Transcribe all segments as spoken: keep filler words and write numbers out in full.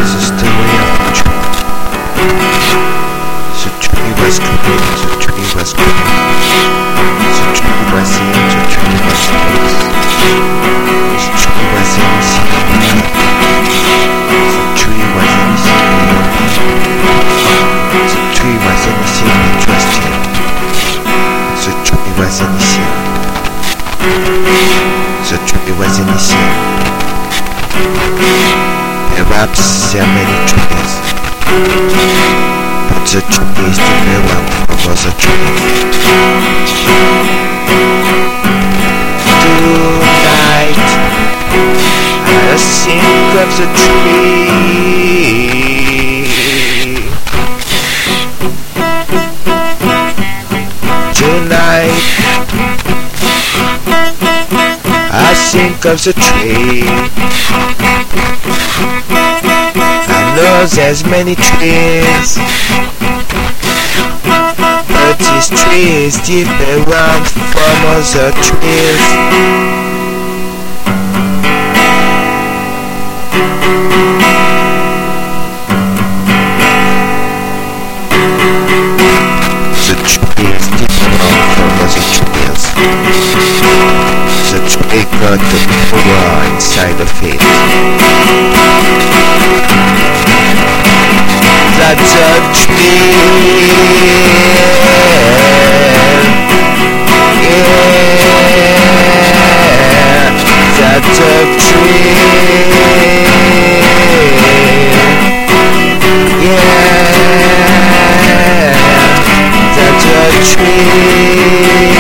is the story of a tree. The tree was green, the tree was green. The tree was in, the tree was close. The tree was in the city. The tree was in the city. The tree was in the city, trusting. The tree was in the city. The tree was in the city. Perhaps there are many trees, but the tree is different from other trees. Tonight, I think of the tree. Tonight, I think of the tree. I know there's many trees, but this tree is different from other trees. The tree is different from other trees. The tree got the power inside of it. That's a tree. Yeah, that's a tree. Yeah, that's a tree.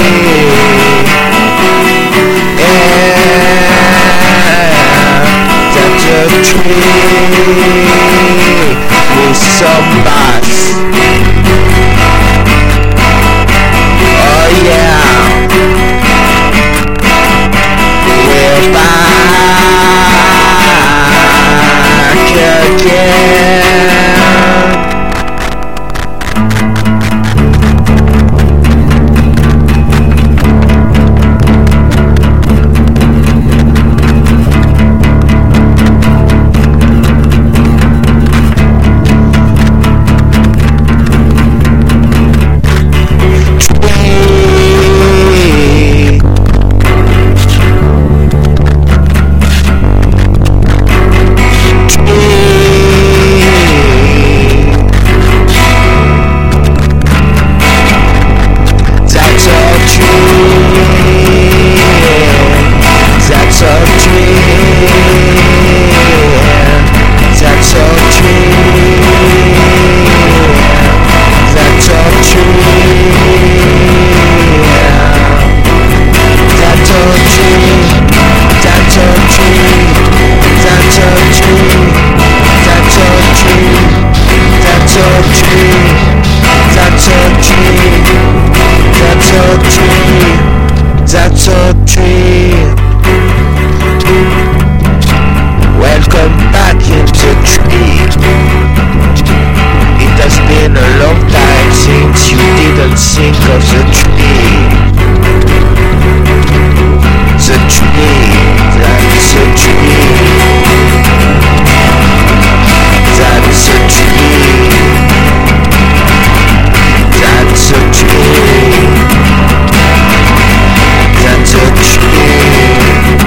A tree with some bass. Oh yeah, we're back again. That's a tree. Welcome back in the tree. It has been a long time since you didn't think of the tree. The tree, that's a tree. That's a tree. That's a tree. That's a tree.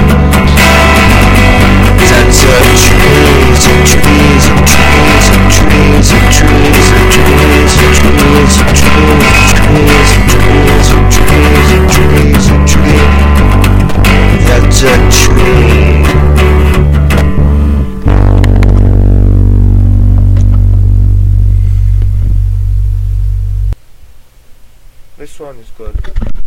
That's a tree. The trees, the trees, the trees, the trees, the trees, the trees, the trees, the trees, the trees, the trees, that's a tree. This one is good.